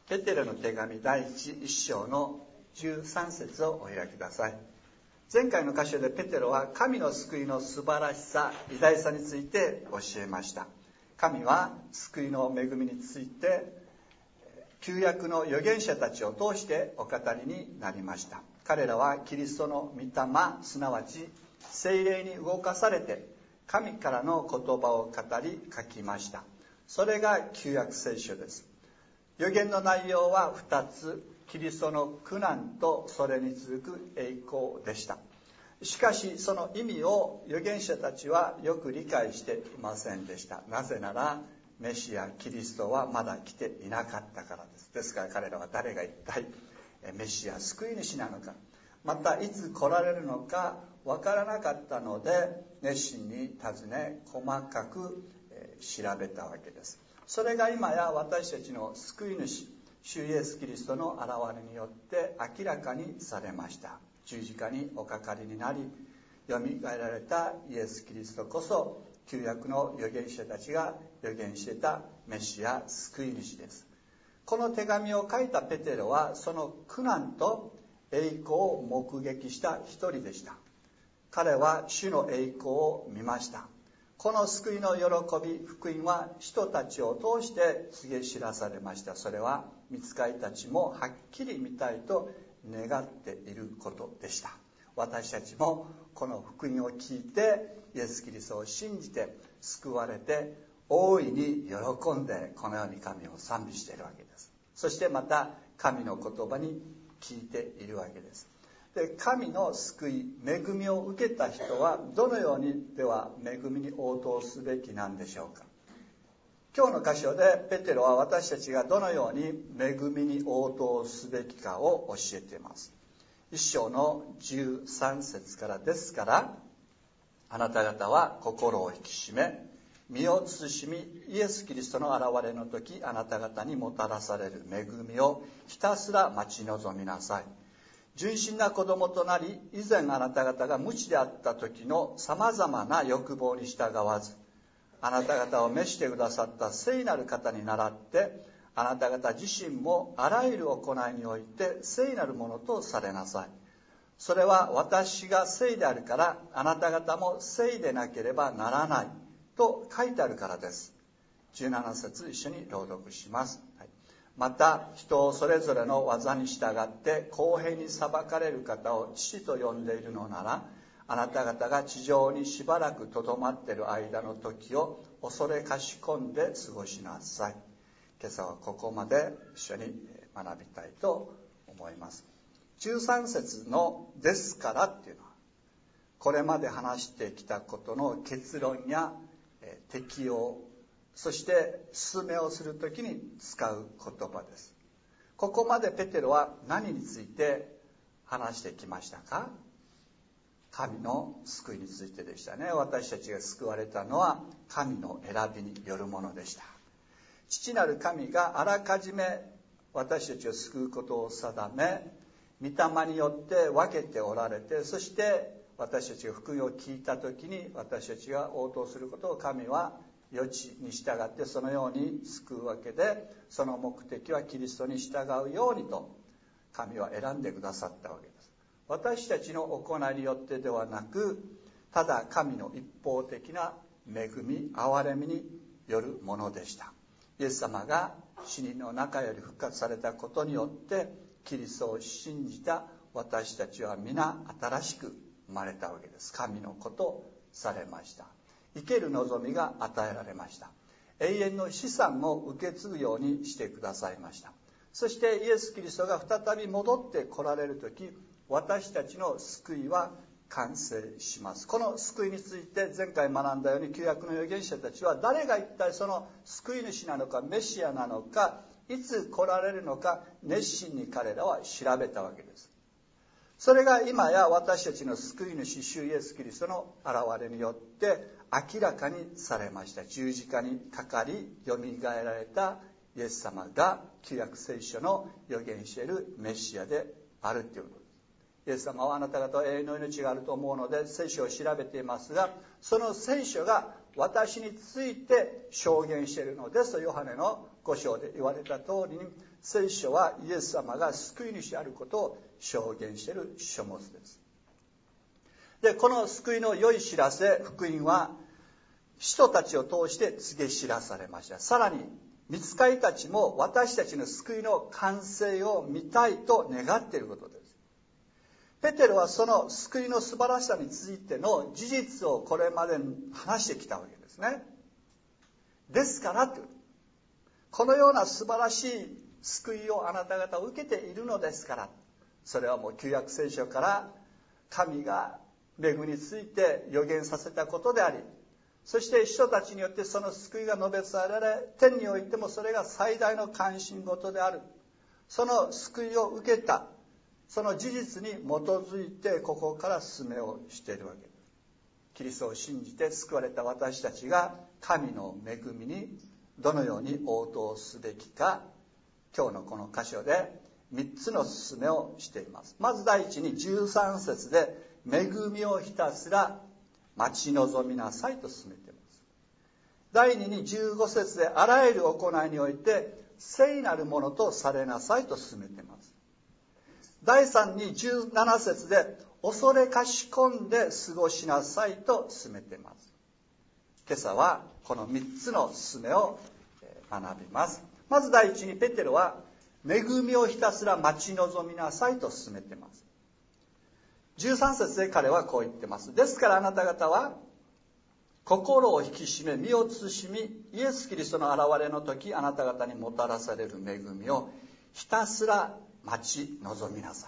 ペテロの手紙第1章の13節をお開きください。前回の箇所でペテロは神の救いの素晴らしさ、偉大さについて教えました。神は救いの恵みについて旧約の預言者たちを通してお語りになりました。彼らはキリストの御霊、すなわち聖霊に動かされて神からの言葉を語り書きました。それが旧約聖書です。預言の内容は2つ、キリストの苦難とそれに続く栄光でした。しかしその意味を預言者たちはよく理解していませんでした。なぜならメシアキリストはまだ来ていなかったからです。ですから彼らは誰が一体メシア救い主なのか、またいつ来られるのかわからなかったので熱心に尋ね細かく調べたわけです。それが今や私たちの救い主主イエスキリストの現れによって明らかにされました。十字架におかかりになりよみがえられたイエスキリストこそ旧約の預言者たちが預言していたメシア救い主です。この手紙を書いたペテロはその苦難と栄光を目撃した一人でした。彼は主の栄光を見ました。この救いの喜び、福音は人たちを通して告げ知らされました。それは御使いたちもはっきり見たいと願っていることでした。私たちもこの福音を聞いてイエス・キリストを信じて救われて大いに喜んでこのように神を賛美しているわけです。そしてまた神の言葉に聞いているわけです。で、神の救い、恵みを受けた人はどのようにでは恵みに応答すべきなんでしょうか。今日の箇所でペテロは私たちがどのように恵みに応答すべきかを教えています。一章の13節からですから、あなた方は心を引き締め身を慎みイエス・キリストの現れの時あなた方にもたらされる恵みをひたすら待ち望みなさい。純真な子供となり以前あなた方が無知であった時のさまざまな欲望に従わずあなた方を召してくださった聖なる方に倣ってあなた方自身もあらゆる行いにおいて聖なるものとされなさい。それは私が聖であるからあなた方も聖でなければならないと書いてあるからです。17節一緒に朗読します。また人をそれぞれの技に従って公平に裁かれる方を父と呼んでいるのならあなた方が地上にしばらくとどまっている間の時を恐れかしこんで過ごしなさい。今朝はここまで一緒に学びたいと思います。13節のですからっていうのはこれまで話してきたことの結論や適用そして進めをするときに使う言葉です。ここまでペテロは何について話してきましたか？神の救いについてでしたね。私たちが救われたのは神の選びによるものでした。父なる神があらかじめ私たちを救うことを定め御霊によって分けておられて、そして私たちが福音を聞いたときに私たちが応答することを神は予知に従ってそのように救うわけで、その目的はキリストに従うようにと神は選んでくださったわけです。私たちの行いによってではなく、ただ神の一方的な恵み憐れみによるものでした。イエス様が死人の中より復活されたことによってキリストを信じた私たちは皆新しく生まれたわけです。神の子とされました。生ける望みが与えられました。永遠の資産を受け継ぐようにしてくださいました。そしてイエス・キリストが再び戻って来られるとき、私たちの救いは完成します。この救いについて前回学んだように旧約の預言者たちは誰が一体その救い主なのかメシアなのかいつ来られるのか熱心に彼らは調べたわけです。それが今や私たちの救い主主イエスキリストの現れによって明らかにされました。十字架にかかりよみがえられたイエス様が旧約聖書の預言しているメシアであるということです。イエス様はあなた方は永遠の命があると思うので聖書を調べていますが、その聖書が私について証言しているのですとヨハネの 5章で言われた通りに、聖書はイエス様が救い主であることを証言している書物です。で、この救いの良い知らせ、福音は使徒たちを通して告げ知らされました。さらに御使いたちも私たちの救いの完成を見たいと願っていることです。ペテロはその救いの素晴らしさについての事実をこれまで話してきたわけですね。ですからという、このような素晴らしい救いをあなた方を受けているのですから、それはもう旧約聖書から神が恵みについて予言させたことであり、そして人たちによってその救いが述べ伝えられ、天においてもそれが最大の関心事である。その救いを受けたその事実に基づいてここから進めをしているわけです。キリストを信じて救われた私たちが神の恵みにどのように応答すべきか、今日のこの箇所で3つの進めをしています。まず第一に13節で、恵みをひたすら待ち望みなさいと進めています。第二に15節で、あらゆる行いにおいて聖なるものとされなさいと進めています。第3に17節で、恐れかしこんで過ごしなさいと進めています。今朝はこの3つの進めを学びます。まず第一にペテロは恵みをひたすら待ち望みなさいと進めています。13節で彼はこう言っています。ですからあなた方は心を引き締め身を慎み、イエス・キリストの現れの時あなた方にもたらされる恵みをひたすら待ち望みなさ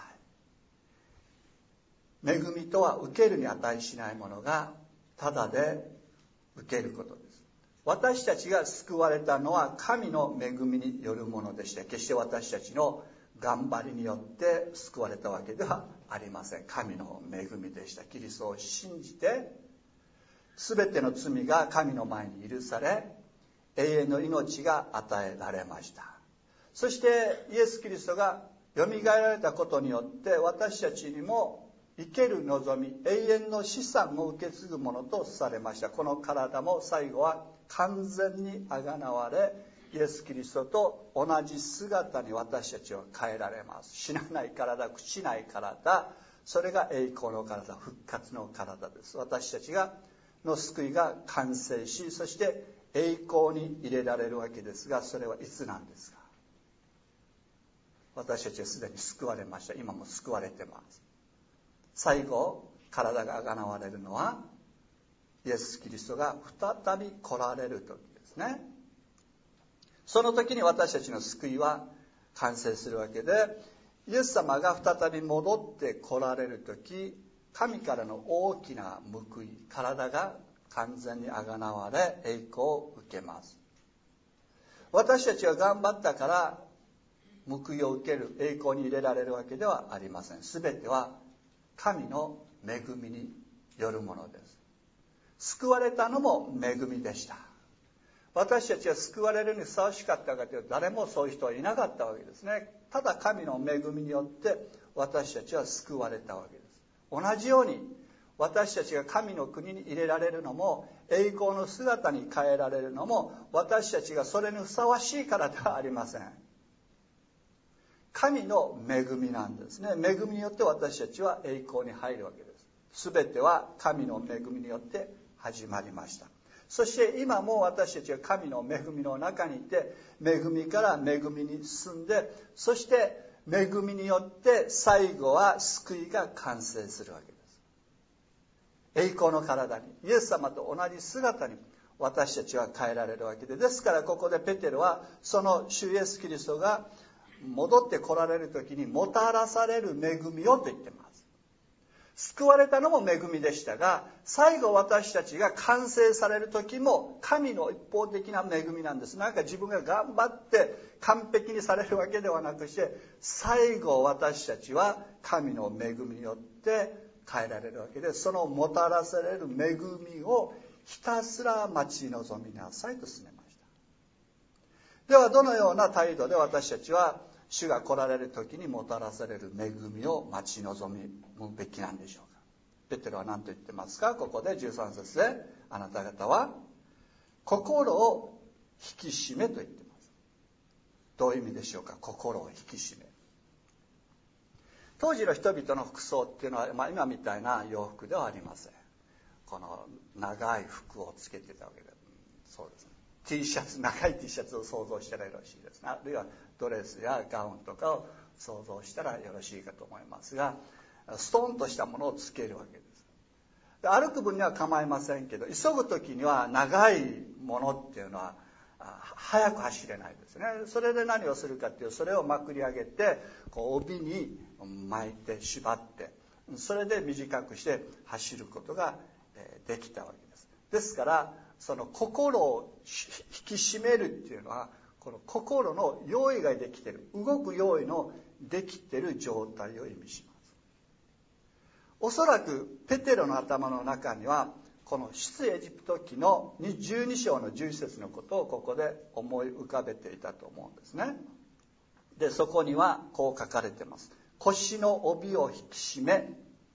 い。恵みとは受けるに値しないものがただで受けることです。私たちが救われたのは神の恵みによるものでして、決して私たちの頑張りによって救われたわけではありません。神の恵みでした。キリストを信じて全ての罪が神の前に許され、永遠の命が与えられました。そしてイエス・キリストがよみがえられたことによって私たちにも生ける望み、永遠の資産を受け継ぐものとされました。この体も最後は完全にあがなわれ、イエス・キリストと同じ姿に私たちは変えられます。死なない体、朽ちない体、それが栄光の体、復活の体です。私たちの救いが完成し、そして栄光に入れられるわけですが、それはいつなんですか？私たちはすでに救われました。今も救われてます。最後体があがなわれるのはイエス・キリストが再び来られる時ですね。その時に私たちの救いは完成するわけで、イエス様が再び戻って来られる時、神からの大きな報い、体が完全にあがなわれ栄光を受けます。私たちは頑張ったから報いを受ける、栄光に入れられるわけではありません。すべては神の恵みによるものです。救われたのも恵みでした。私たちは救われるにふさわしかったかというと、誰もそういう人はいなかったわけですね。ただ神の恵みによって私たちは救われたわけです。同じように私たちが神の国に入れられるのも、栄光の姿に変えられるのも、私たちがそれにふさわしいからではありません。神の恵みなんですね。恵みによって私たちは栄光に入るわけです。すべては神の恵みによって始まりました。そして今も私たちは神の恵みの中にいて、恵みから恵みに進んで、そして恵みによって最後は救いが完成するわけです。栄光の体に、イエス様と同じ姿に私たちは変えられるわけで、ですからここでペテロはその主イエスキリストが戻って来られる時にもたらされる恵みをと言っています。救われたのも恵みでしたが、最後私たちが完成される時も神の一方的な恵みなんです。なんか自分が頑張って完璧にされるわけではなくして、最後私たちは神の恵みによって変えられるわけで、そのもたらされる恵みをひたすら待ち望みなさいと進めました。ではどのような態度で私たちは主が来られる時にもたらされる恵みを待ち望むべきなんでしょうか。ペテロは何と言ってますか。ここで13節で、あなた方は心を引き締めと言っています。 どういう意味でしょうか。心を引き締める。当時の人々の服装っていうのは、今みたいな洋服ではありません。この長い服をつけていたわけで、そうですね。T シャツ、長い T シャツを想像したらよろしいですね。あるいはドレスやガウンとかを想像したらよろしいかと思いますが、ストーンとしたものをつけるわけです。で、歩く分には構いませんけど、急ぐ時には長いものっていうのは早く走れないですね。それで何をするかっていう、それをまくり上げて帯に巻いて縛って、それで短くして走ることができたわけです。ですからその心を引き締めるっていうのは、この心の用意ができている、動く用意のできている状態を意味します。おそらくペテロの頭の中には、この出エジプト記の12章の11節のことをここで思い浮かべていたと思うんですね。で、そこにはこう書かれています。腰の帯を引き締め、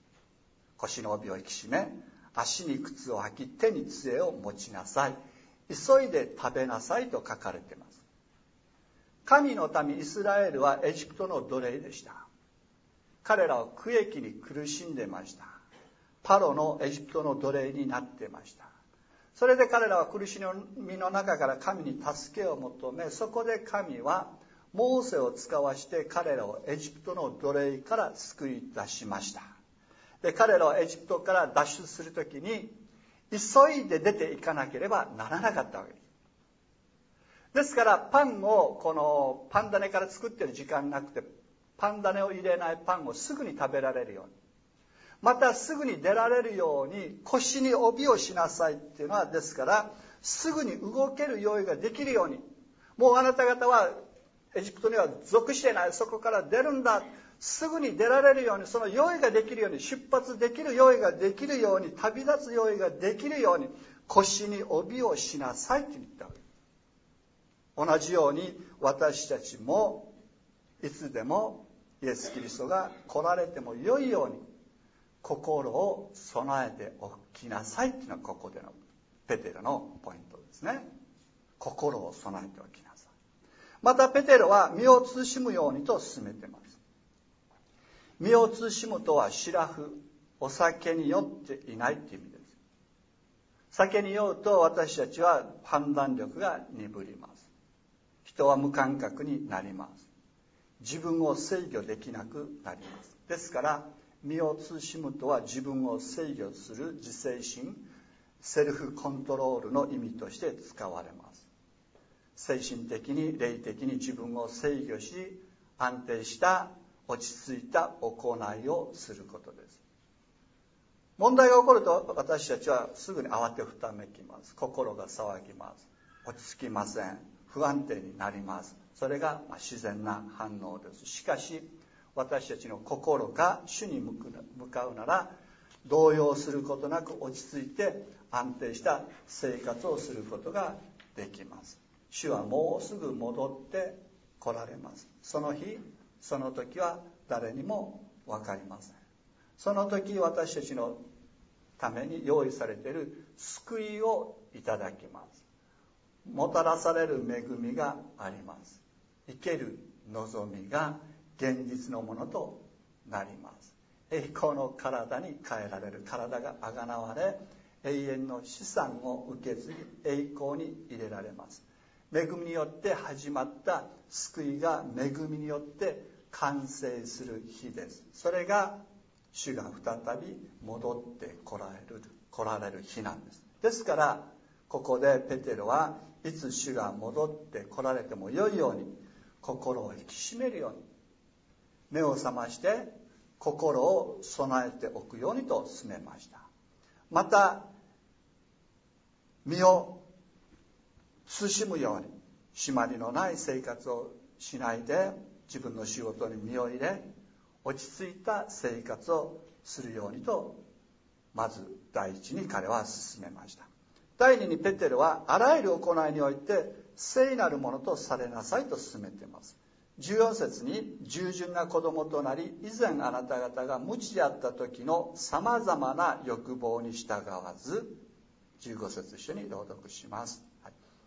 足に靴を履き、手に杖を持ちなさい、急いで食べなさいと書かれています。神の民イスラエルはエジプトの奴隷でした。彼らは苦役に苦しんでました。パロのエジプトの奴隷になってました。それで彼らは苦しみの中から神に助けを求め、そこで神はモーセを使わして彼らをエジプトの奴隷から救い出しました。で、彼らはエジプトから脱出するときに急いで出ていかなければならなかったわけです。ですからパンをこのパン種から作っている時間なくて、パン種を入れないパンをすぐに食べられるように、またすぐに出られるように腰に帯をしなさいっていうのは、ですからすぐに動ける用意ができるように、もうあなた方はエジプトには属してない、そこから出るんだ、すぐに出られるように、その用意ができるように、出発できる用意ができるように、旅立つ用意ができるように腰に帯をしなさいって言ったわけです。同じように私たちもいつでもイエス・キリストが来られてもよいように心を備えておきなさいっていうのは、ここでのペテロのポイントですね。心を備えておきなさい。またペテロは身を慎むようにと進めています。身を慎むとはシラフ、お酒に酔っていないっていう意味です。酒に酔うと私たちは判断力が鈍ります。人は無感覚になります。自分を制御できなくなります。ですから身を慎むとは自分を制御する自制心、セルフコントロールの意味として使われます。精神的に霊的に自分を制御し、安定した落ち着いた行いをすることです。問題が起こると私たちはすぐに慌てふためきます。心が騒ぎます。落ち着きません。不安定になります。それが自然な反応です。しかし私たちの心が主に向かうなら、動揺することなく落ち着いて安定した生活をすることができます。主はもうすぐ戻って来られます。その日その時は誰にも分かりません。その時私たちのために用意されている救いをいただきます。もたらされる恵みがあります。生ける望みが現実のものとなります。栄光の体に変えられる、体があがなわれ、永遠の資産を受け継ぎ栄光に入れられます。恵みによって始まった救いが恵みによって完成する日です。それが主が再び戻って来られる日なんです。ですからここでペテロはいつ主が戻って来られてもよいように心を引き締めるように、目を覚まして心を備えておくようにと勧めました。また身を慎むように、締まりのない生活をしないで自分の仕事に身を入れ、落ち着いた生活をするようにと、まず第一に彼は勧めました。第二にペテロはあらゆる行いにおいて聖なるものとされなさいと勧めています。14節に、従順な子供となり、以前あなた方が無知であった時のさまざまな欲望に従わず、15節一緒に朗読します。はい、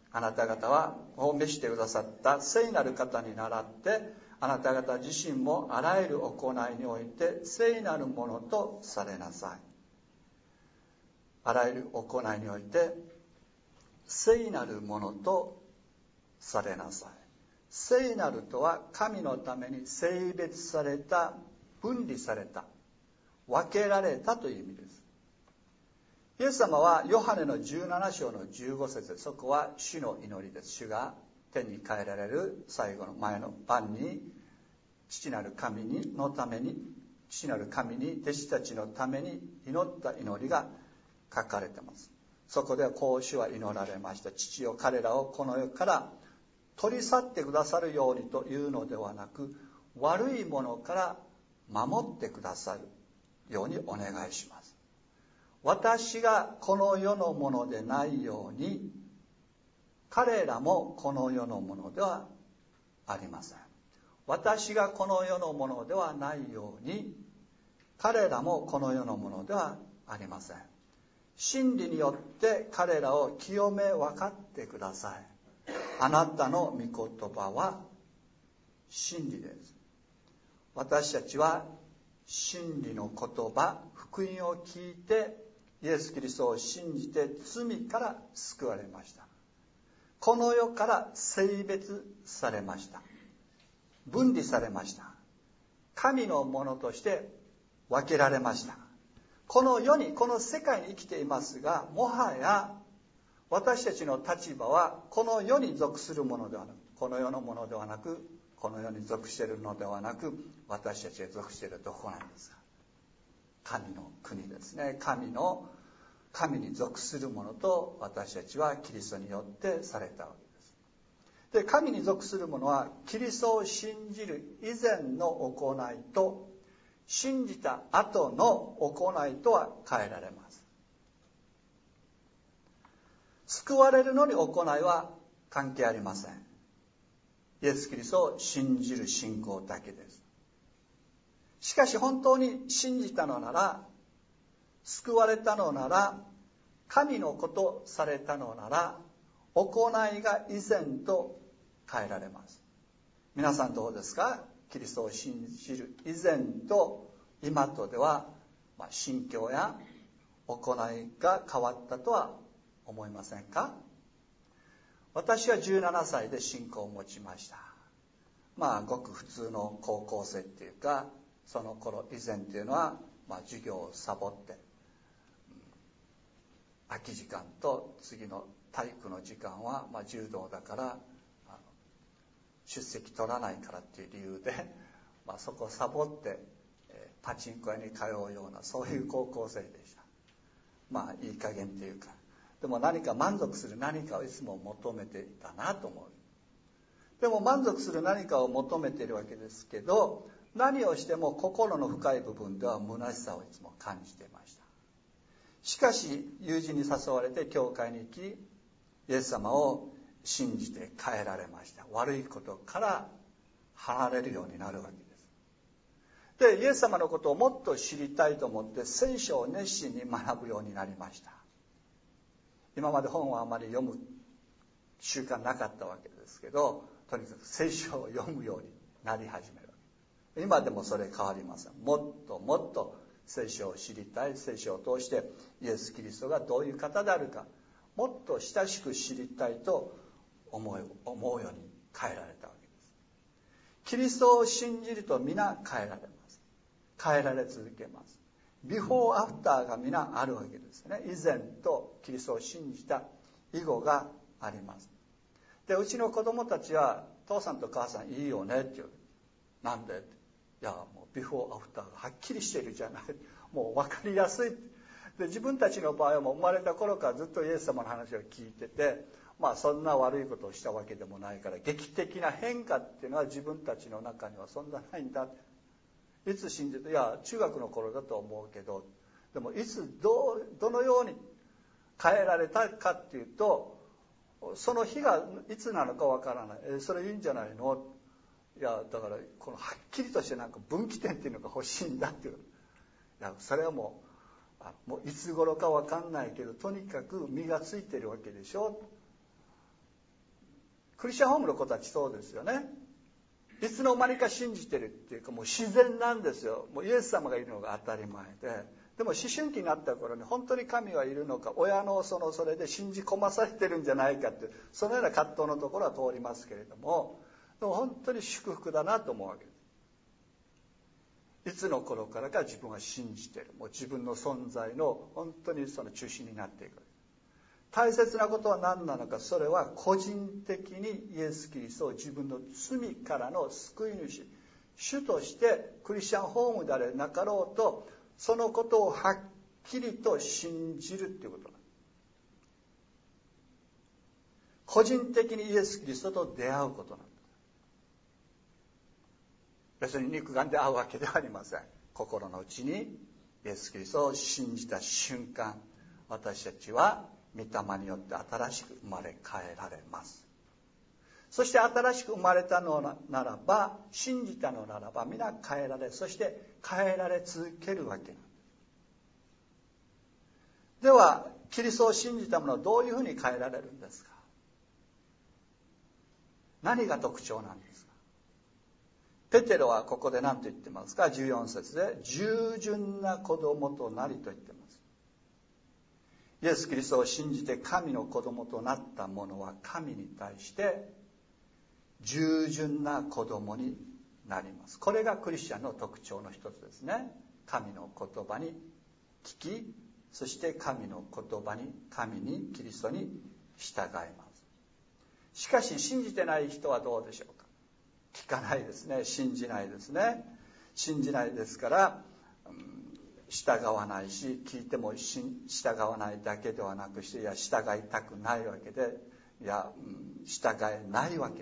あなた方はお召してくださった聖なる方に倣って、あなた方自身もあらゆる行いにおいて聖なるものとされなさい。あらゆる行いにおいて聖なるものとされなさい。聖なるとは神のために性別された、分離された、分けられたという意味です。イエス様はヨハネの17章の15節、そこは主の祈りです。主が天に帰られる最後の前の晩に、父なる神のために、父なる神に弟子たちのために祈った祈りが書かれています。そこではこう主は祈られました。父よ、彼らをこの世から取り去ってくださるようにというのではなく、悪いものから守ってくださるようにお願いします。私がこの世のものでないように、彼らもこの世のものではありません。私がこの世のものではないように、彼らもこの世のものではありません。真理によって彼らを清め分かってください。あなたの御言葉は真理です。私たちは真理の言葉、福音を聞いて、イエス・キリストを信じて罪から救われました。この世から性別されました。分離されました。神のものとして分けられました。この世に、この世界に生きていますが、もはや私たちの立場はこの世に属するものではなく、この世のものではなく、この世に属しているのではなく、私たちが属しているどこなんですか？神の国ですね。神に属するものと私たちはキリストによってされたわけです。で、神に属するものはキリストを信じる以前の行いと信じた後の行いとは変えられます。救われるのに行いは関係ありません。イエス・キリストを信じる信仰だけです。しかし本当に信じたのなら、救われたのなら、神のことされたのなら、行いが以前と変えられます。皆さんどうですか？キリストを信じる以前と今とでは、心境や行いが変わったとは思いませんか？私は17歳で信仰を持ちました。ごく普通の高校生っていうか、その頃以前っていうのは、授業をサボって、空き時間と次の体育の時間は、柔道だから出席取らないからっていう理由で、そこをサボって、パチンコ屋に通うような、そういう高校生でした。いい加減っていうか、でも何か満足する何かをいつも求めていたなと思う。でも満足する何かを求めているわけですけど、何をしても心の深い部分では虚しさをいつも感じていました。しかし友人に誘われて教会に行き、イエス様を信じて変えられました。悪いことから離れるようになるわけです。で、イエス様のことをもっと知りたいと思って聖書を熱心に学ぶようになりました。今まで本をあまり読む習慣なかったわけですけど、とにかく聖書を読むようになり始める。今でもそれ変わりません。もっともっと聖書を知りたい。聖書を通してイエス・キリストがどういう方であるか、もっと親しく知りたいと思うように変えられたわけです。キリストを信じると皆変えられます。変えられ続けます。ビフォーアフターが皆あるわけですね。以前とキリストを信じた以後があります。で、うちの子供たちは父さんと母さんいいよねって言う。なんで？いや、もうビフォーアフターがはっきりしてるじゃない。もう分かりやすい。で、自分たちの場合はもう生まれた頃からずっとイエス様の話を聞いてて、そんな悪いことをしたわけでもないから、劇的な変化っていうのは自分たちの中にはそんなないんだ。いつ信じて、いや中学の頃だと思うけど、でもいつどのように変えられたかっていうと、その日がいつなのかわからない。それいいんじゃないの？いや、だからこのはっきりとして分岐点っていうのが欲しいんだっていう。いや、それはもういつ頃かわかんないけど、とにかく実がついてるわけでしょ。 クリスチャンホームの子たちそうですよね。いつの間にか信じてるっていうか、もう自然なんですよ。もうイエス様がいるのが当たり前で。でも思春期になった頃に本当に神はいるのか、親のそれで信じ込まされてるんじゃないかっていう、そのような葛藤のところは通りますけれども、でも本当に祝福だなと思うわけです。いつの頃からか自分は信じてる。もう自分の存在の本当にその中心になっていく。大切なことは何なのか、それは個人的にイエス・キリストを自分の罪からの救い主、主としてクリスチャンホームであれなかろうと、そのことをはっきりと信じるということなんです。個人的にイエス・キリストと出会うことなんです。別に肉眼で会うわけではありません。心の内にイエス・キリストを信じた瞬間、私たちは御霊によって新しく生まれ変えられます。そして新しく生まれたのならば、信じたのならば皆変えられ、そして変えられ続けるわけなんです。ではキリストを信じた者はどういうふうに変えられるんですか。何が特徴なんですか。ペテロはここで何と言ってますか。14節で従順な子供となりと言ってます。イエス・キリストを信じて神の子供となった者は神に対して従順な子供になります。これがクリスチャンの特徴の一つですね。神の言葉に聞き、そして神の言葉に、神に、キリストに従います。しかし信じてない人はどうでしょうか。聞かないですね。信じないですね。信じないですから、従わないし、聞いても従わないだけではなくして、いや従いたくないわけで、いや従えないわけなんです。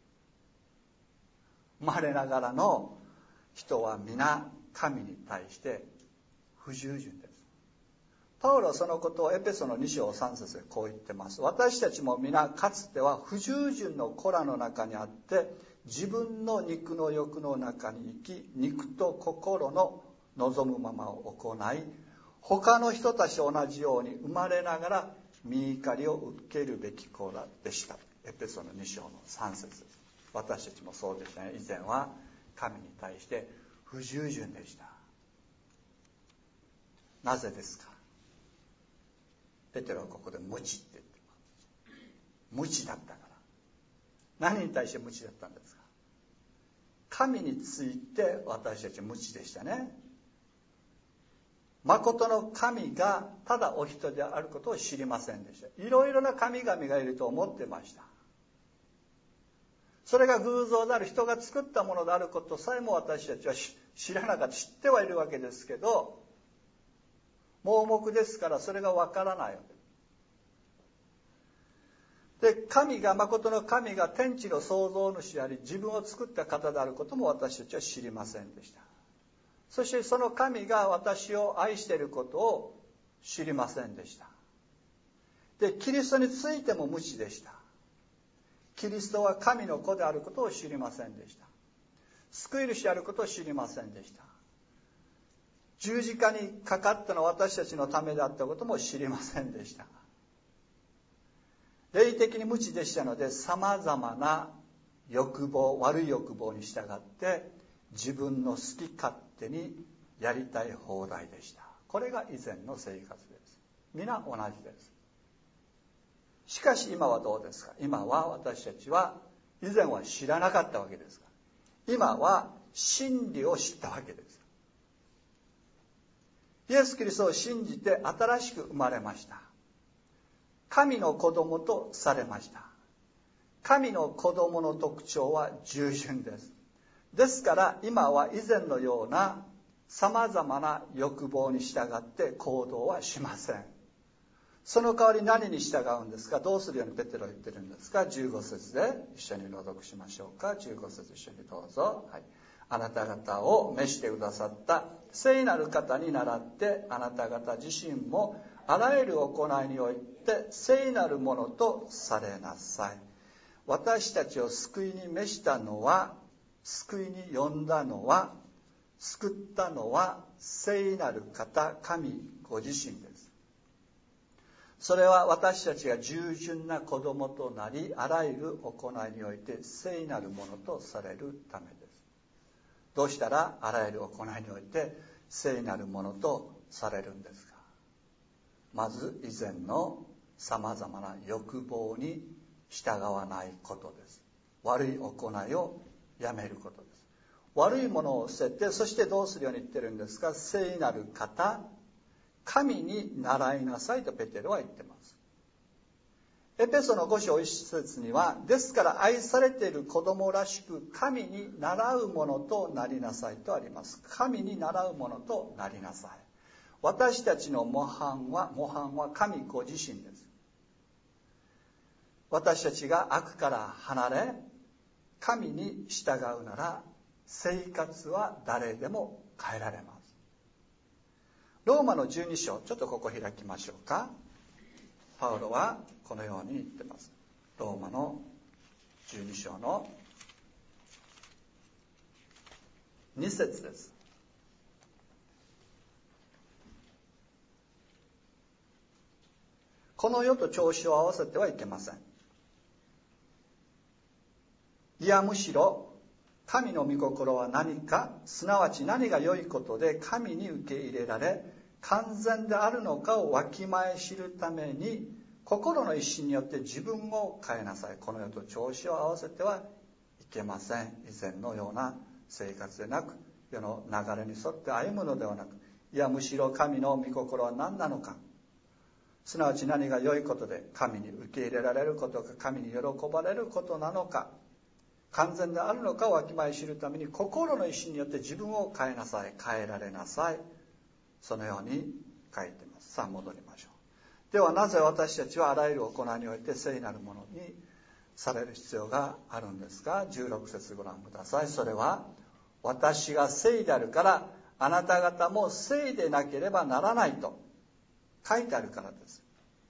生まれながらの人は皆神に対して不従順です。パウロはそのことをエペソの2章3節でこう言ってます。私たちも皆かつては不従順の子らの中にあって、自分の肉の欲の中に生き、肉と心の望むままを行い、他の人たちと同じように生まれながら御怒りを受けるべき子らでした。エペソの2章の3節です。私たちもそうでしたね。以前は神に対して不従順でした。なぜですか。ペテロはここで無知って言ってます。無知だったから。何に対して無知だったんですか。神について私たち無知でしたね。誠の神がただお一人であることを知りませんでした。いろいろな神々がいると思ってました。それが偶像である、人が作ったものであることさえも私たちは知らなかった。知ってはいるわけですけど、盲目ですからそれがわからないわけで、神が、誠の神が天地の創造主であり、自分を作った方であることも私たちは知りませんでした。そしてその神が私を愛していることを知りませんでした。で、キリストについても無知でした。キリストは神の子であることを知りませんでした。救い主であることを知りませんでした。十字架にかかったのは私たちのためであったことも知りませんでした。霊的に無知でしたので、さまざまな欲望、悪い欲望に従って自分の好き勝手にやりたい放題でした。これが以前の生活です。皆同じです。しかし今はどうですか。今は私たちは以前は知らなかったわけですが、今は真理を知ったわけです。イエス・キリストを信じて新しく生まれました。神の子供とされました。神の子供の特徴は従順です。ですから今は以前のようなさまざまな欲望に従って行動はしません。その代わり何に従うんですか。どうするようにペテロは言ってるんですか。15節で一緒に朗読しましょうか。15節一緒にどうぞ。はい。あなた方を召してくださった聖なる方に倣って、あなた方自身もあらゆる行いにおいて聖なるものとされなさい。私たちを救いに召したのは、救いに呼んだのは、救ったのは聖なる方、神ご自身です。 それは私たちが従順な子供となり、あらゆる行いにおいて聖なるものとされるためです。どうしたらあらゆる行いにおいて聖なるものとされるんですか。まず以前のさまざまな欲望に従わないことです。悪い行いをやめることです。悪いものを捨てて、そしてどうするように言ってるんですか。聖なる方、神に習いなさいとペテロは言ってます。エペソの5章1節には、ですから愛されている子供らしく神に習うものとなりなさいとあります。神に習うものとなりなさい。私たちの模範は神ご自身です。私たちが悪から離れ神に従うなら、生活は誰でも変えられます。ローマの12章、ちょっとここ開きましょうか。パウロはこのように言ってます。ローマの12章の2節です。この世と調子を合わせてはいけません。いやむしろ神の御心は何か、すなわち何が良いことで神に受け入れられ完全であるのかをわきまえ知るために、心の一心によって自分を変えなさい。この世と調子を合わせてはいけません。以前のような生活でなく、世の流れに沿って歩むのではなく、いやむしろ神の御心は何なのか、すなわち何が良いことで神に受け入れられることか、神に喜ばれることなのか、完全であるのかをわきまえ知るために、心の意志によって自分を変えなさい、変えられなさい。そのように書いています。さあ戻りましょう。ではなぜ私たちはあらゆる行いにおいて聖なるものにされる必要があるんですか。16節ご覧ください。それは、私が聖であるからあなた方も聖でなければならないと書いてあるからです。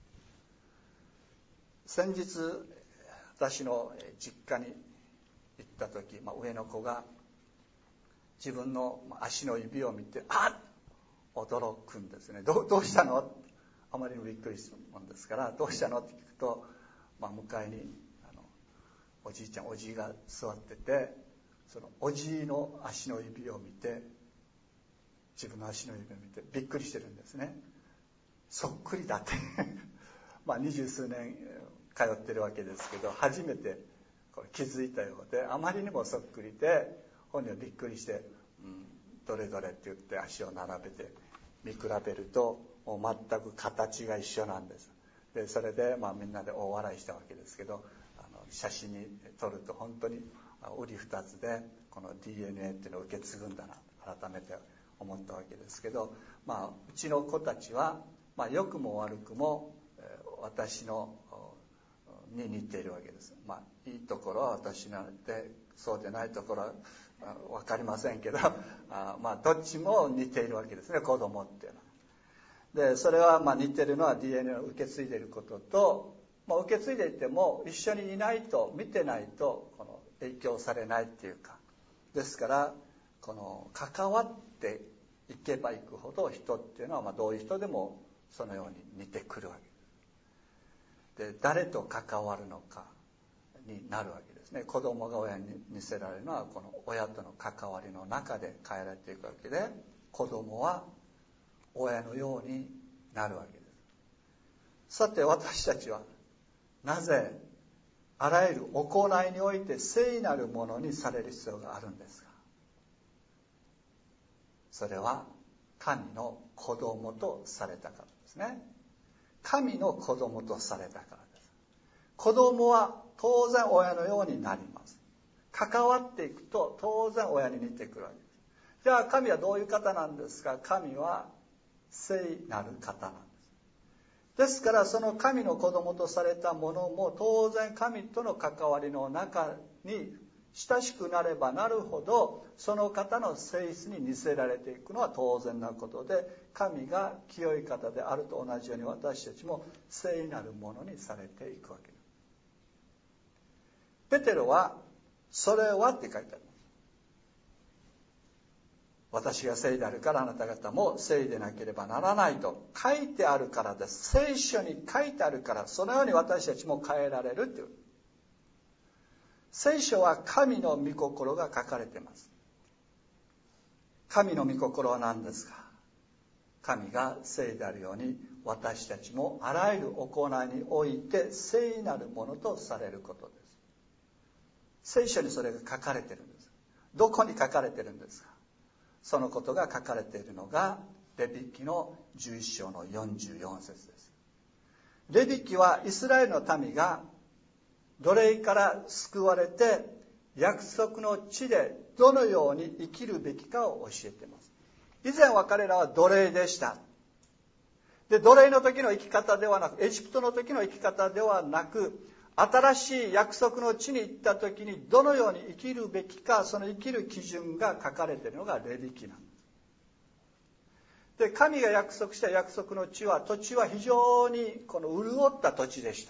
先日私の実家に行った時、上の子が自分の足の指を見て驚くんですね。どうしたの。あまりにびっくりするもんですから、どうしたのって聞くと、向かいにおじいが座ってて、そのおじいの足の指を見て、自分の足の指を見てびっくりしてるんですね。そっくりだって20数年通ってるわけですけど、初めてこれ気づいたようで、あまりにもそっくりで本人はびっくりして、どれどれって言って足を並べて見比べると、もう全く形が一緒なんです。でそれでみんなで大笑いしたわけですけど、写真に撮ると本当に瓜二つでこの DNA っていうのを受け継ぐんだなと改めて思ったわけですけど、うちの子たちは、良くも悪くも私のに似ているわけです。いいところは私なんで、そうでないところは分かりませんけど、どっちも似ているわけですね、子供っていうのは。でそれは似てるのは DNA を受け継いでいることと、受け継いでいても一緒にいないと、見てないとこの影響されないっていうか、ですからこの関わっていけばいくほど、人っていうのはどういう人でもそのように似てくるわけです。で誰と関わるのかになるわけですね。子供が親に似せられるのは、この親との関わりの中で変えられていくわけで、子供は親のようになるわけです。さて私たちはなぜあらゆる行いにおいて聖なるものにされる必要があるんですか。それは神の子供とされたからですね。神の子供とされたからです。子供は当然親のようになります。関わっていくと当然親に似てくるわけです。じゃあ神はどういう方なんですか。神は聖なる方なんです。ですからその神の子供とされたものも、当然神との関わりの中に親しくなればなるほど、その方の性質に似せられていくのは当然なことで、神が清い方であると同じように、私たちも聖なるものにされていくわけです。ペテロはそれはって書いてあります。 私が聖であるからあなた方も聖でなければならないと書いてあるからです。聖書に書いてあるから、そのように私たちも変えられるという。聖書は神の御心が書かれています。神の御心は何ですか？神が聖であるように私たちもあらゆる行いにおいて聖なるものとされることです。聖書にそれが書かれているんです。どこに書かれているんですか？そのことが書かれているのがレビ記の11章の44節です。レビ記はイスラエルの民が奴隷から救われて約束の地でどのように生きるべきかを教えています。以前は彼らは奴隷でした。で、奴隷の時の生き方ではなく、エジプトの時の生き方ではなく、新しい約束の地に行った時にどのように生きるべきか、その生きる基準が書かれているのがレビ記なんです。で、神が約束した約束の地は、土地は非常に潤った土地でした。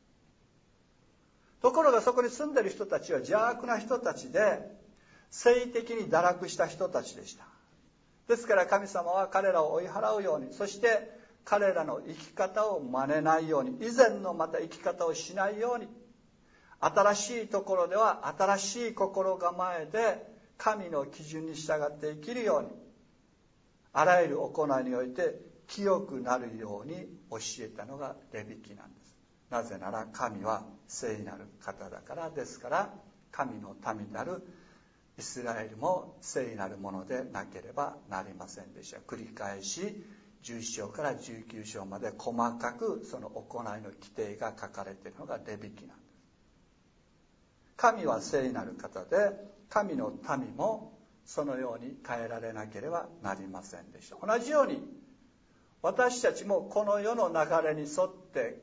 ところがそこに住んでいる人たちは邪悪な人たちで、性的に堕落した人たちでした。ですから神様は彼らを追い払うように、そして彼らの生き方を真似ないように、以前のまた生き方をしないように、新しいところでは新しい心構えで神の基準に従って生きるように、あらゆる行いにおいて清くなるように教えたのがレビ記なんです。なぜなら神は聖なる方だからです。から神の民なるイスラエルも聖なるものでなければなりませんでした。繰り返し11章から19章まで細かくその行いの規定が書かれているのがレビ記なんです。神は聖なる方で、神の民もそのように変えられなければなりませんでした。同じように私たちもこの世の流れに沿って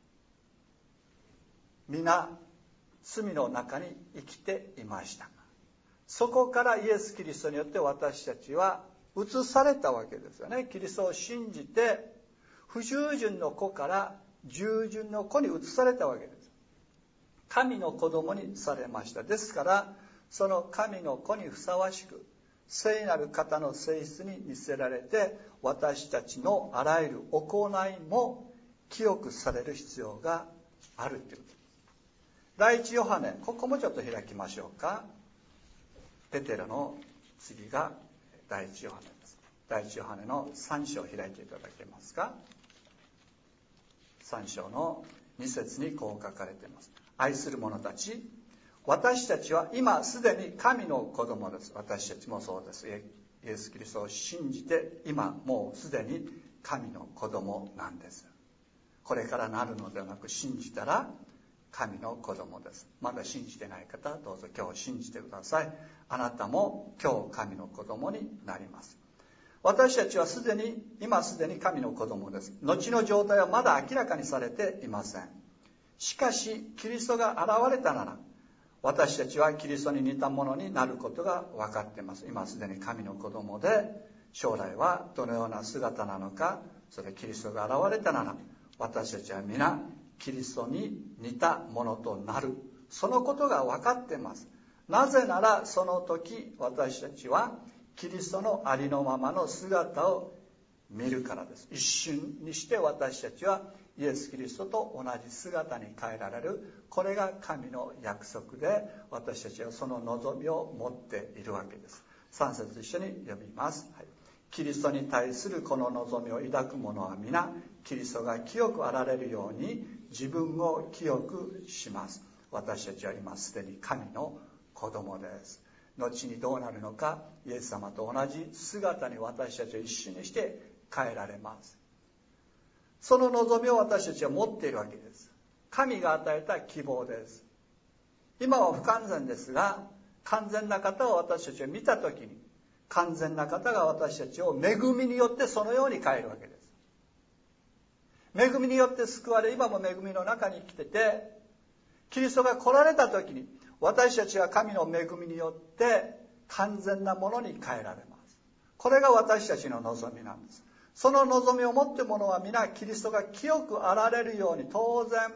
皆罪の中に生きていました。そこからイエス・キリストによって私たちは移されたわけですよね。キリストを信じて不従順の子から従順の子に移されたわけです。神の子供にされました。ですからその神の子にふさわしく聖なる方の性質に似せられて、私たちのあらゆる行いも清くされる必要があるという。第一ヨハネ、ここもちょっと開きましょうか。ペテロの次が第一ヨハネです。第一ヨハネの3章を開いていただけますか。3章の2節にこう書かれています。愛する者たち、私たちは今すでに神の子供です。私たちもそうです。イエス・キリストを信じて今もうすでに神の子供なんです。これからなるのではなく、信じたら神の子供です。まだ信じてない方、どうぞ今日信じてください。あなたも今日神の子供になります。私たちは今すでに神の子供です。後の状態はまだ明らかにされていません。しかしキリストが現れたなら、私たちはキリストに似たものになることが分かっています。今すでに神の子供で、将来はどのような姿なのか、それキリストが現れたなら、私たちは皆キリストに似たものとなる、そのことが分かっています。なぜならその時私たちはキリストのありのままの姿を見るからです。一瞬にして私たちはイエス・キリストと同じ姿に変えられる。これが神の約束で、私たちはその望みを持っているわけです。3節一緒に読みます、はい。キリストに対するこの望みを抱く者は皆キリストが清くあられるように自分を清くします。私たちは今すでに神の子供です。後にどうなるのか、イエス様と同じ姿に私たちを一瞬にして変えられます。その望みを私たちは持っているわけです。神が与えた希望です。今は不完全ですが、完全な方を私たちは見たときに、完全な方が私たちを恵みによってそのように変えるわけです。恵みによって救われ、今も恵みの中に生きてて、キリストが来られたときに、私たちは神の恵みによって完全なものに変えられます。これが私たちの望みなんです。その望みを持っている者は皆キリストが清くあられるように、当然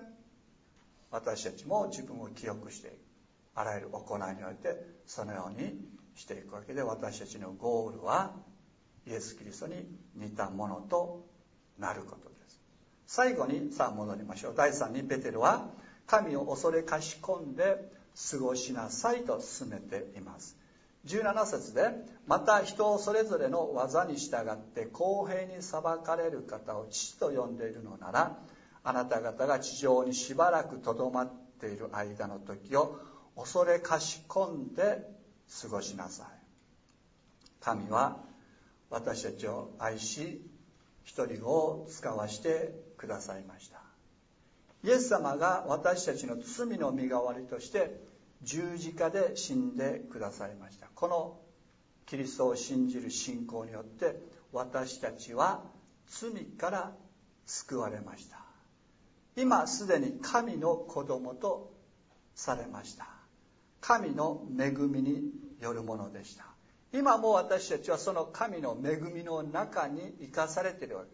私たちも自分を清くしていく。あらゆる行いにおいてそのようにしていくわけで、私たちのゴールはイエス・キリストに似たものとなることです。最後にさあ戻りましょう。第3にペテロは神を恐れかしこんで過ごしなさいと進めています。17節で、また人をそれぞれの技に従って公平に裁かれる方を父と呼んでいるのなら、あなた方が地上にしばらくとどまっている間の時を恐れかしこんで過ごしなさい。神は私たちを愛し、一人子を使わしてくださいました。イエス様が私たちの罪の身代わりとして十字架で死んでくださいました。このキリストを信じる信仰によって私たちは罪から救われました。今すでに神の子供とされました。神の恵みによるものでした。今も私たちはその神の恵みの中に生かされているわけです。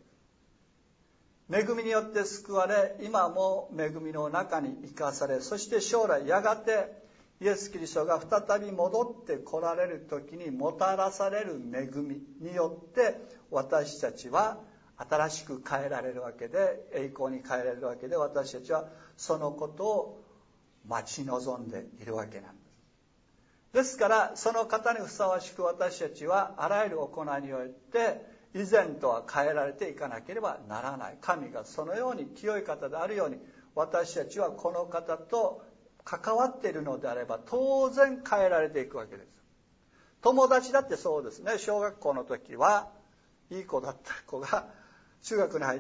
恵みによって救われ、今も恵みの中に生かされ、そして将来やがてイエス・キリストが再び戻って来られる時にもたらされる恵みによって私たちは新しく変えられるわけで、栄光に変えられるわけで、私たちはそのことを待ち望んでいるわけなんです。ですからその方にふさわしく私たちはあらゆる行いによって以前とは変えられていかなければならない。神がそのように清い方であるように、私たちはこの方と関わっているのであれば当然変えられていくわけです。友達だってそうですね。小学校の時はいい子だった子が中学に入って、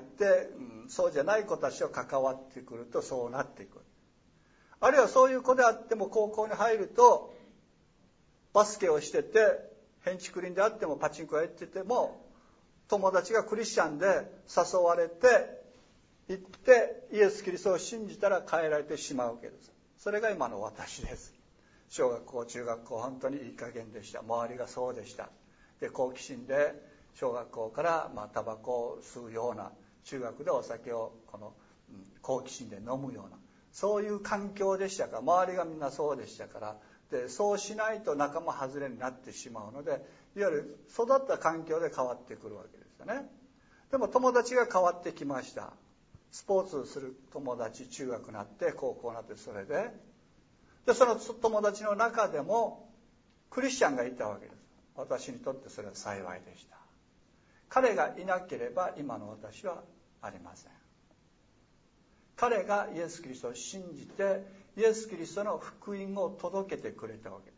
そうじゃない子たちと関わってくるとそうなっていく。あるいはそういう子であっても高校に入るとバスケをしてて、ヘンチクリンであってもパチンコやってても、友達がクリスチャンで誘われて行ってイエス・キリストを信じたら変えられてしまうわけです。それが今の私です。小学校中学校本当にいい加減でした。周りがそうでした。で、好奇心で小学校からタバコを吸うような、中学でお酒を好奇心で飲むような、そういう環境でしたから、周りがみんなそうでしたから、でそうしないと仲間外れになってしまうので、いわゆる育った環境で変わってくるわけですよね。でも友達が変わってきました。スポーツする友達、中学になって高校になって、それでその友達の中でもクリスチャンがいたわけです。私にとってそれは幸いでした。彼がいなければ今の私はありません。彼がイエス・キリストを信じてイエス・キリストの福音を届けてくれたわけです。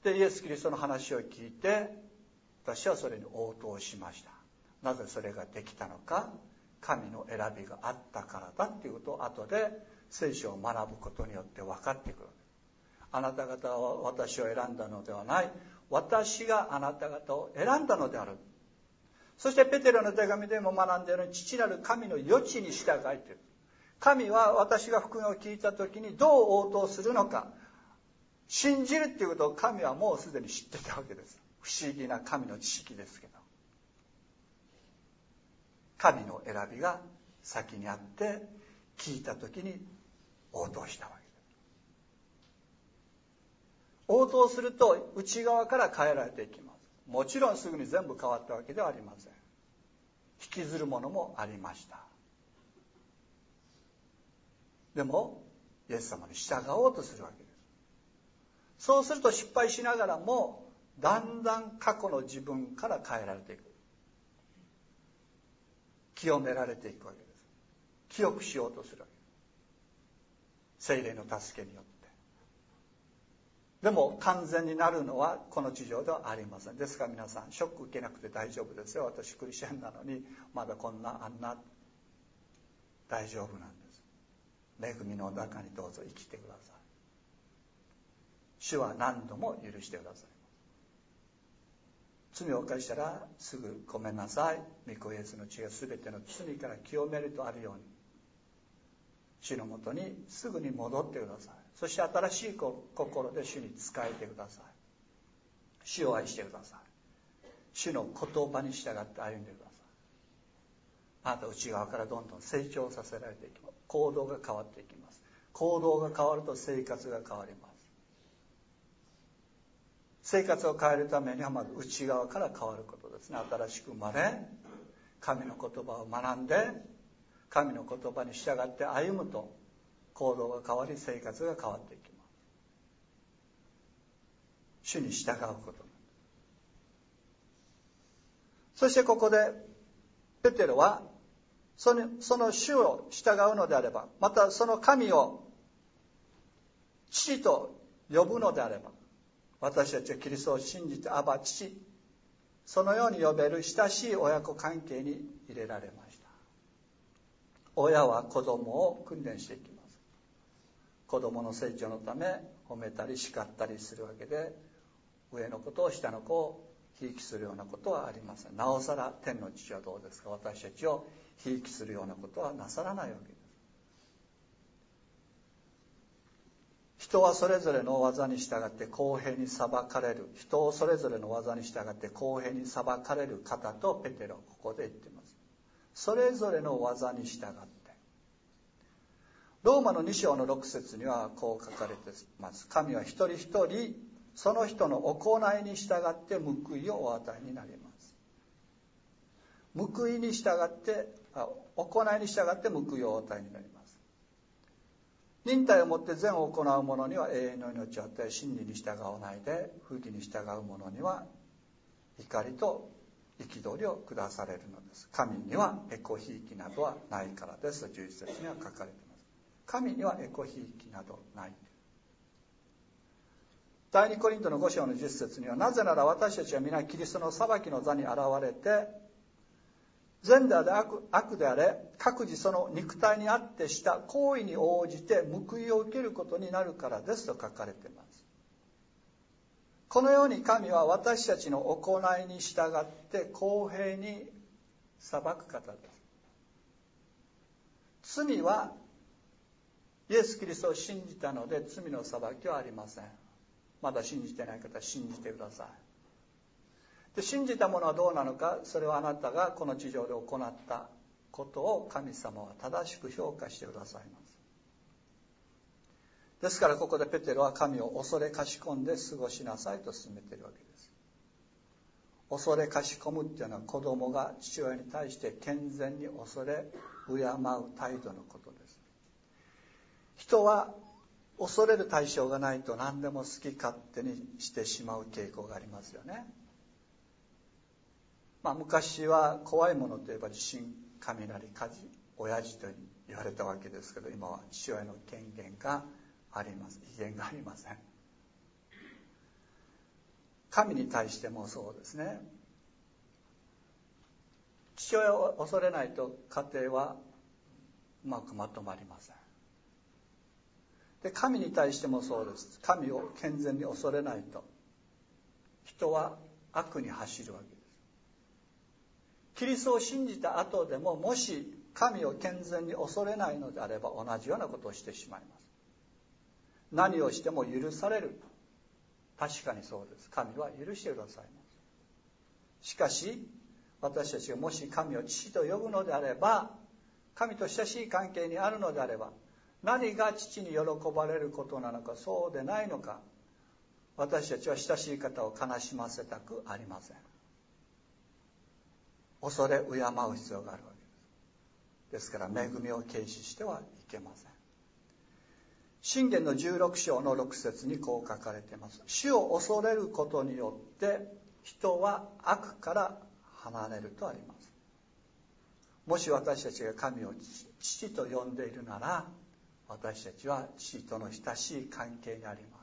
でイエス・キリストの話を聞いて私はそれに応答しました。なぜそれができたのか、神の選びがあったからだっていうことを後で聖書を学ぶことによって分かってくる。あなた方は私を選んだのではない、私があなた方を選んだのである。そしてペテロの手紙でも学んでいるように、父なる神の余地に従いという、神は私が福音を聞いた時にどう応答するのか信じるっていうことを神はもうすでに知ってたわけです。不思議な神の知識ですけど、神の選びが先にあって聞いた時に応答したわけです。応答すると内側から変えられていきます。もちろんすぐに全部変わったわけではありません。引きずるものもありました。でもイエス様に従おうとするわけです。そうすると失敗しながらもだんだん過去の自分から変えられていく。清められていくわけです。清くしようとするわけです。聖霊の助けによって。でも完全になるのはこの地上ではありません。ですから皆さんショック受けなくて大丈夫ですよ。私クリスチャンなのにまだこんなあんな、大丈夫なんです。恵みの中にどうぞ生きてください。主は何度も許してください。罪を犯したらすぐごめんなさい、御子イエスの血が全ての罪から清めるとあるように、主のもとにすぐに戻ってください。そして新しい心で主に仕えてください。主を愛してください。主の言葉に従って歩んでください。あなた内側からどんどん成長させられていきます。行動が変わっていきます。行動が変わると生活が変わります。 生活を変えるためにはまず内側から変わることですね。新しく生まれ、神の言葉を学んで、神の言葉に従って歩むと行動が変わり、生活が変わっていきます。主に従うこと。そしてここでペテロはその主を従うのであれば、またその神を父と呼ぶのであれば、私たちはキリストを信じてアバ父、そのように呼べる親しい親子関係に入れられました。親は子供を訓練していきます。子供の成長のため褒めたり叱ったりするわけで、上の子と下の子をひいきするようなことはありません。なおさら天の父はどうですか。私たちをひいきするようなことはなさらないわけです。人はそれぞれの技に従って公平に裁かれる。人をそれぞれの技に従って公平に裁かれる方とペテロはここで言っています。それぞれの技に従って。ローマの2章の6節にはこう書かれています。神は一人一人その人の行いに従って報いをお与えになります。報いに従って行いに従って報いをお与えになります。忍耐をもって善を行う者には永遠の命を与え、真理に従わないで不義に従う者には怒りと憤りを下されるのです。神にはエコひいきなどはないからですと11節には書かれています。神にはエコひいきなどない。第2コリントの5章の10節には、なぜなら私たちは皆キリストの裁きの座に現れて、善であれ悪であれ各自その肉体にあってした行為に応じて報いを受けることになるからですと書かれています。このように神は私たちの行いに従って公平に裁く方です。罪はイエス・キリストを信じたので罪の裁きはありません。まだ信じてない方は信じてください。で、信じたものはどうなのか、それはあなたがこの地上で行ったことを神様は正しく評価してくださいます。ですからここでペテロは神を恐れかしこんで過ごしなさいと勧めているわけです。恐れかしこむっていうのは子供が父親に対して健全に恐れ敬う態度のことです。人は恐れる対象がないと何でも好き勝手にしてしまう傾向がありますよね。昔は怖いものといえば地震、雷、火事、親父と言われたわけですけど、今は父親の権限があります。威厳がありません。神に対してもそうですね。父親を恐れないと家庭はうまくまとまりません。で、神に対してもそうです。神を健全に恐れないと人は悪に走るわけです。キリストを信じた後でも、もし神を健全に恐れないのであれば同じようなことをしてしまいます。何をしても許される。確かにそうです。神は許してくださいます。しかし私たちがもし神を父と呼ぶのであれば、神と親しい関係にあるのであれば、何が父に喜ばれることなのか、そうでないのか、私たちは親しい方を悲しませたくありません。恐れ敬う必要があるわけです。ですから恵みを軽視してはいけません。箴言の16章の6節にこう書かれています。主を恐れることによって人は悪から離れるとあります。もし私たちが神を父と呼んでいるなら、私たちは父との親しい関係にあります。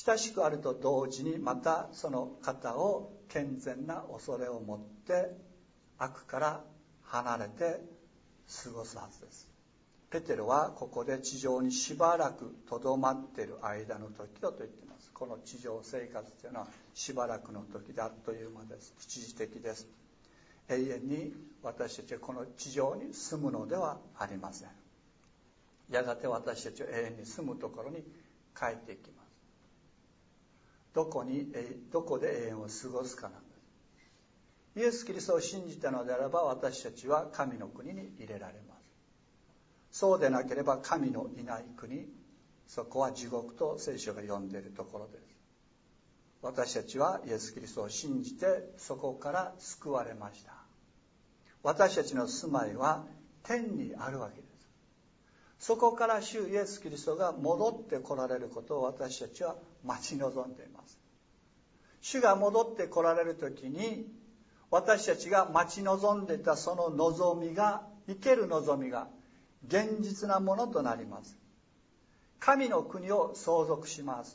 親しくあると同時に、またその方を健全な恐れを持って悪から離れて過ごすはずです。ペテロはここで地上にしばらくとどまっている間の時だと言っています。この地上生活というのはしばらくの時であっという間です。一時的です。永遠に私たちはこの地上に住むのではありません。やがて私たちは永遠に住むところに帰っていきます。どこで永遠を過ごすかなんです。イエス・キリストを信じたのであれば、私たちは神の国に入れられます。そうでなければ神のいない国、 そこは地獄と聖書が呼んでいるところです。私たちはイエス・キリストを信じてそこから救われました。私たちの住まいは天にあるわけです。そこから主イエス・キリストが戻って来られることを私たちは待ち望んでいます。主が戻って来られる時に、私たちが待ち望んでいたその望みが、生ける望みが現実なものとなります。神の国を相続します。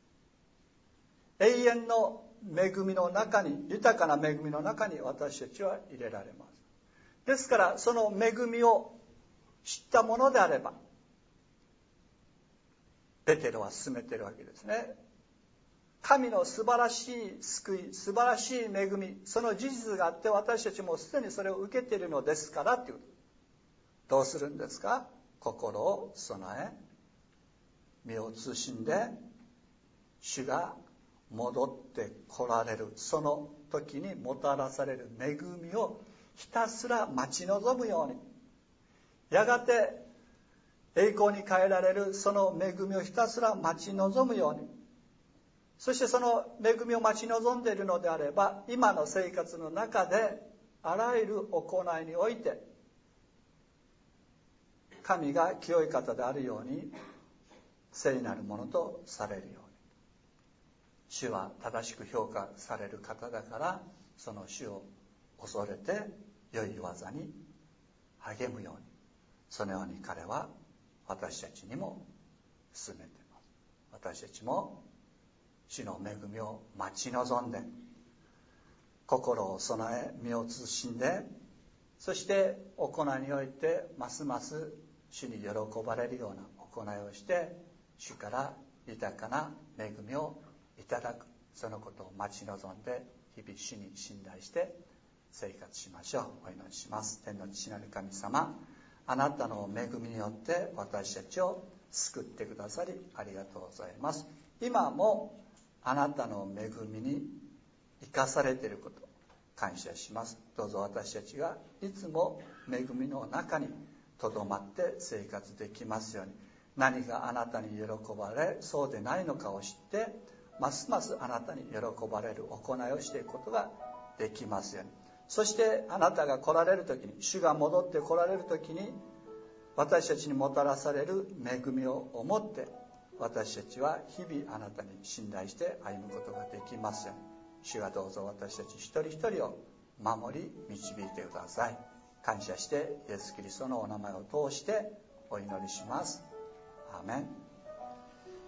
永遠の恵みの中に、豊かな恵みの中に私たちは入れられます。ですからその恵みを知ったものであれば、ペテロは進めているわけですね。神の素晴らしい救い、素晴らしい恵み、その事実があって私たちもすでにそれを受けているのですからという。どうするんですか？心を備え、身を慎んで、主が戻って来られるその時にもたらされる恵みをひたすら待ち望むように、やがて栄光に変えられるその恵みをひたすら待ち望むように、そしてその恵みを待ち望んでいるのであれば、今の生活の中であらゆる行いにおいて神が清い方であるように聖なるものとされるように、主は正しく評価される方だから、その主を恐れて良い技に励むように、そのように彼は私たちにも進めています。私たちも主の恵みを待ち望んで、心を備え、身を慎んで、そして行いにおいてますます主に喜ばれるような行いをして、主から豊かな恵みをいただく、そのことを待ち望んで、日々主に信頼して生活しましょう。お祈りします。天の父なる神様、あなたの恵みによって私たちを救ってくださりありがとうございます。今もあなたの恵みに生かされていること感謝します。どうぞ私たちがいつも恵みの中にとどまって生活できますように、何があなたに喜ばれ、そうでないのかを知って、ますますあなたに喜ばれる行いをしていくことができますように。そしてあなたが来られる時に、主が戻って来られる時に、私たちにもたらされる恵みを思って、私たちは日々あなたに信頼して歩むことができますように。主がどうぞ私たち一人一人を守り導いてください。感謝してイエス・キリストのお名前を通してお祈りします。アーメン。